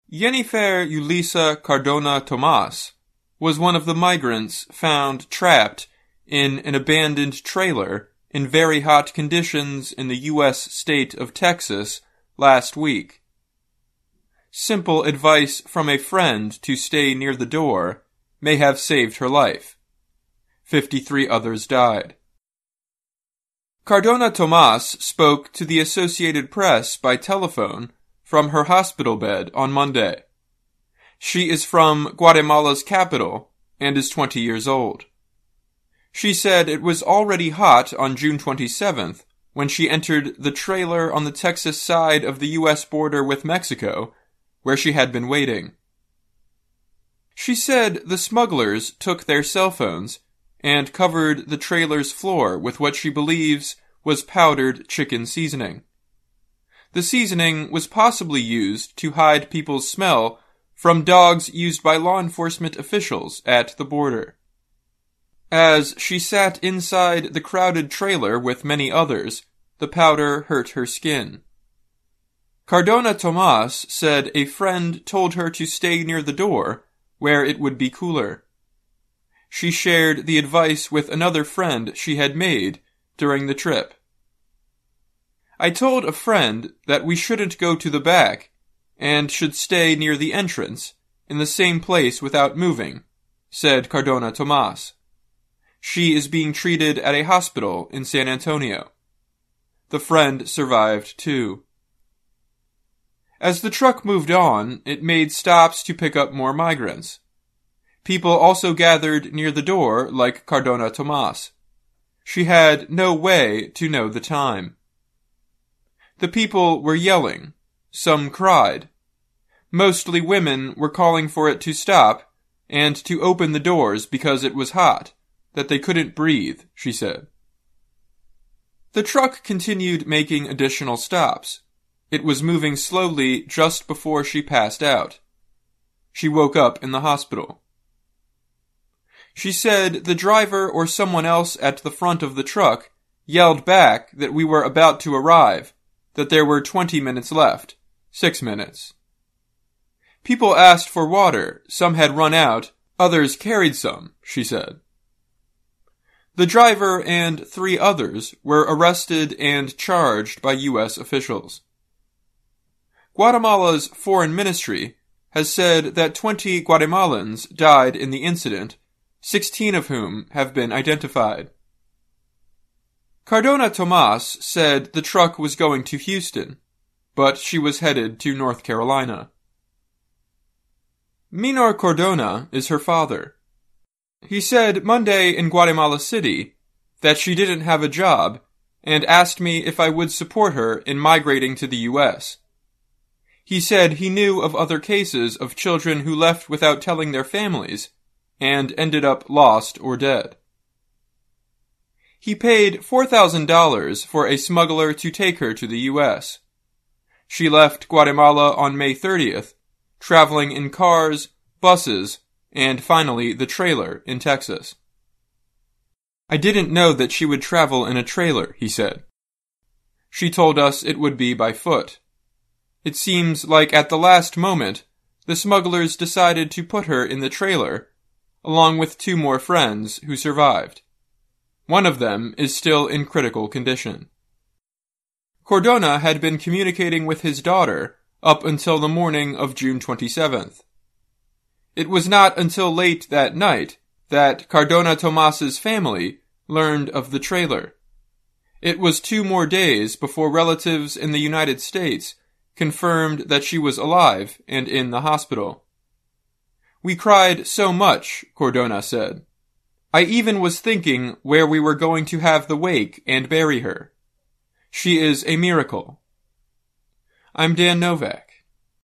Yennefer Ulisa Cardona Tomas was one of the migrants found trapped in an abandoned trailer in very hot conditions in the U.S. state of Texas last week. Simple advice from a friend to stay near the door may have saved her life. 53 others died. Cardona Tomas spoke to the Associated Press by telephone from her hospital bed on Monday. She is from Guatemala's capital and is 20 years old. She said it was already hot on June 27th when she entered the trailer on the Texas side of the U.S. border with Mexico, where she had been waiting. She said the smugglers took their cell phones and covered the trailer's floor with what she believes was powdered chicken seasoning. The seasoning was possibly used to hide people's smell from dogs used by law enforcement officials at the border. As she sat inside the crowded trailer with many others, the powder hurt her skin. Cardona Tomas said a friend told her to stay near the door, where it would be cooler. She shared the advice with another friend she had made during the trip. I told a friend that we shouldn't go to the back and should stay near the entrance in the same place without moving, said Cardona Tomas. She is being treated at a hospital in San Antonio. The friend survived too. As the truck moved on, it made stops to pick up more migrants. People also gathered near the door like Cardona Tomas. She had no way to know the time. The people were yelling. Some cried. Mostly women were calling for it to stop and to open the doors because it was hot, that they couldn't breathe, she said. The truck continued making additional stops. It was moving slowly just before she passed out. She woke up in the hospital. She said the driver or someone else at the front of the truck yelled back that we were about to arrive, that there were 20 minutes left, 6 minutes. People asked for water, some had run out, others carried some, she said. The driver and 3 others were arrested and charged by U.S. officials. Guatemala's foreign ministry has said that 20 Guatemalans died in the incident, 16 of whom have been identified. Cardona Tomas said the truck was going to Houston, but she was headed to North Carolina. Minor Cardona is her father. He said Monday in Guatemala City that she didn't have a job and asked me if I would support her in migrating to the U.S. He said he knew of other cases of children who left without telling their families and ended up lost or dead. He paid $4,000 for a smuggler to take her to the U.S. She left Guatemala on May 30th, traveling in cars, buses, and finally the trailer in Texas. I didn't know that she would travel in a trailer, he said. She told us it would be by foot. It seems like at the last moment, the smugglers decided to put her in the trailer, along with 2 more friends who survived. One of them is still in critical condition. Cardona had been communicating with his daughter up until the morning of June 27th. It was not until late that night that Cardona Tomas's family learned of the trailer. It was 2 more days before relatives in the United States confirmed that she was alive and in the hospital. We cried so much, Cardona said. I even was thinking where we were going to have the wake and bury her. She is a miracle. I'm Dan Novak.